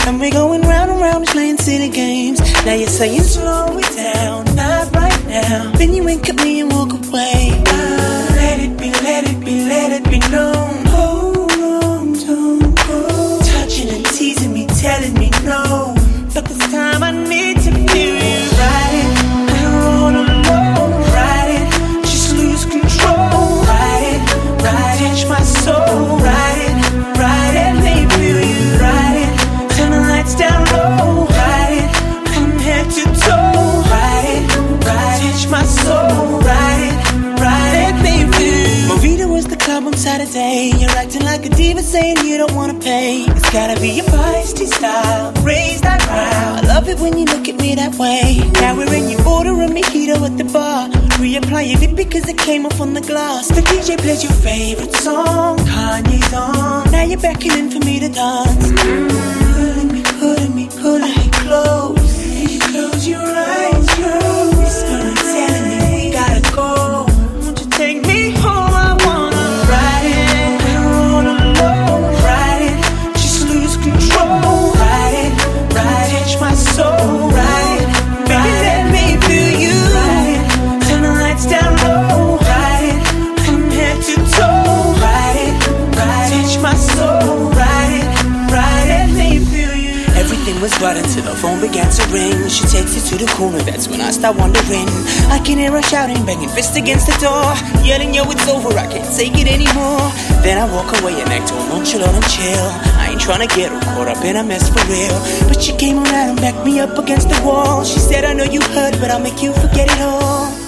And we're going round and round, playing silly games. Now you're saying slow it down, not right now. Then you wink at me and walk away. Let it be, let it be, let it be known. Hold on, don't go. Touching and teasing me, telling me no. But this time I need to feel you. Ride it, we're all alone. Ride it, just lose control. Ride it, touch my soul. Ride it, let me feel you. Ride it, turn the lights down low. Ride it, from head to toe. Ride it, touch my soul. Ride it, let me feel you. Movida was the club on Saturday. You're acting like a diva, saying you don't wanna pay. It's gotta be your feisty style. Raise that round. I love it when you look at me that way. Now we're in, you order a mojito at the bar. Reapply your lip because it came off on the glass. The DJ plays your favorite song, Kanye's on. Now you're beckoning for me to dance. Pulling me close. Close your eyes, girl. Whispering, telling me we gotta go. Won't you take me home? I wanna ride it. We're all alone. Ride it, just lose control. Ride it, touch my soul. Ride it, baby, let me feel you. Ride it, turn the lights down low. Ride it, from head to toe. Ride it, touch my soul. Ride it, let me feel you. Everything was right until the phone began to ring. She takes it to the corner, that's when I start wondering. I can hear her shouting, banging fist against the door, yelling, yo, it's over, I can't take it anymore. Then I walk away and act all nonchalant and chill. I ain't tryna get her caught up in a mess for real. But she came around and backed me up against the wall. She said, I know you hurt, but I'll make you forget it all.